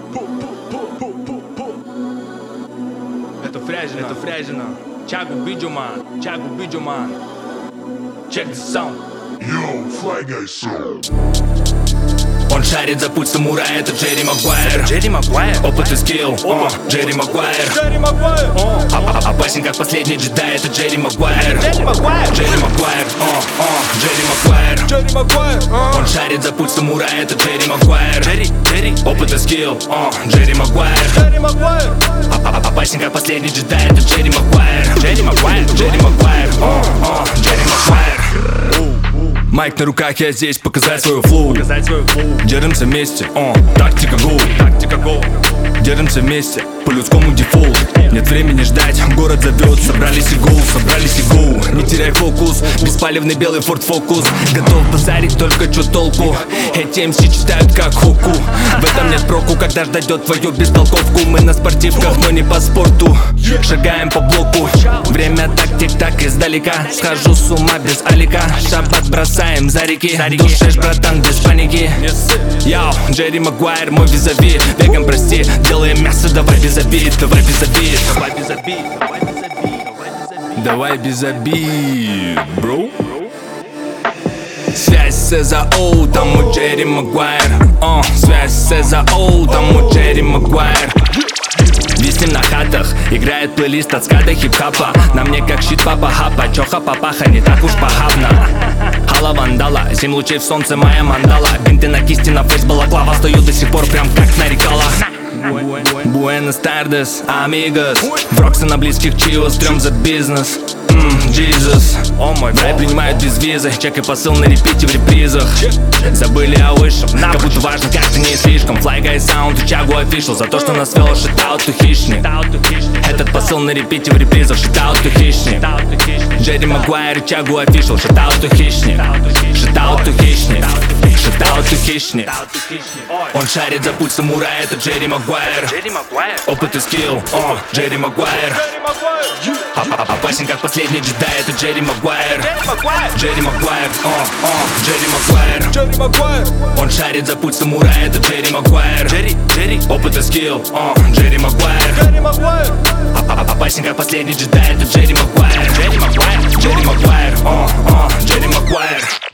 Это Фрязино. Чагу Биджуман. Check the sound. Yo, Fly Guy Sound. Он шарит за путь самурая, это Джерри Магуайр. Опыт и скилл, Джерри Магуайр. Опасен как последний джедай, это Джерри Магуайр. Он шарит за путь самурая, это Джерри Магуайр. Опыт и скилл, Джерри Магуайр. Опасен как последний джедай, это Джерри Магуайр. Майк на руках, я здесь показать свою флоу. Держимся вместе, тактика гоу. Держимся вместе, по-людскому дефолт. Нет времени ждать, город зовет. Собрались и гоу. Не теряй фокус, беспалевный белый Ford Focus. Готов базарить, только чё толку? Эти МС читают как хуку. В этом нет проку, когда ждет твою бестолковку. Мы на спортивках, но не по спорту. Шагаем по блоку, время так тик-так издалека. Схожу с ума без алика, шаббат бросаем за реки. Душишь, братан, без паники. Йоу, Джерри Магуайр, мой визави. Веган, прости, делаем мясо, давай без обид. Давай без обид, бро. Связь с СЗО, там у Джерри Магуайр. Связь с СЗО, там у Джерри Магуайр. Виснем на хатах, играет плейлист от скада хип-хапа. На мне как щит папа хапа, чоха папаха, не так уж похабно. Хала вандала, 7 лучей в солнце, моя мандала. Бинты на кисти, на фейс балаклава, стою до сих пор прям как нарекала. Буэнос Тардес, амигос. Броксы на близких чивос, трем за бизнес. Jesus, в рай принимают без визы. Чек и посыл на репите в репризах. Забыли о высшем, как будто важно, как-то не слишком. Fly Guy Sound и Чагу Official. За то, что нас вел шитаут to хищник. Этот посыл на репите в репризах. Шитаут to хищник. Джерри Магуайр и Чагу Official. Шитаут to хищник. Он шарит за путь самурая, это Джерри Магуайр. Опыт и скилл, Джерри Магуайр. Опасен как последний джедай, это Джерри Магуайр. Он шарит за путь самурая, это Джерри Магуайр. Опыт и скилл, Джерри Магуайр. Опасен как последний джедай, это Джерри Магуайр. Джерри Магуайр.